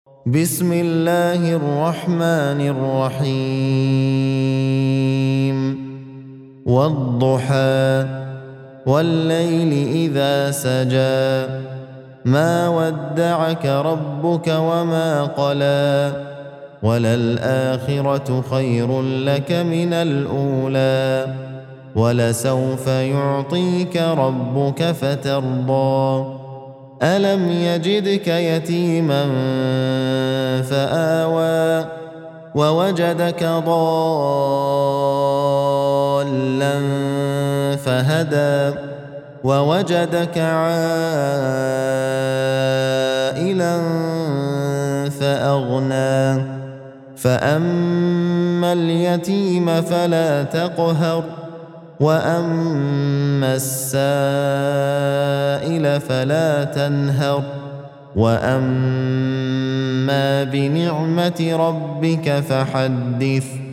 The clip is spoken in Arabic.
بسم الله الرحمن الرحيم والضحى والليل إذا سجى ما ودعك ربك وما قلى وللآخرة خير لك من الأولى ولسوف يعطيك ربك فترضى ألم يجدك يتيما فآوى ووجدك ضالا فهدى ووجدك عائلا فأغنى فأما اليتيم فلا تقهر وأما السائل فلا تنهر وأما بنعمة ربك فحدث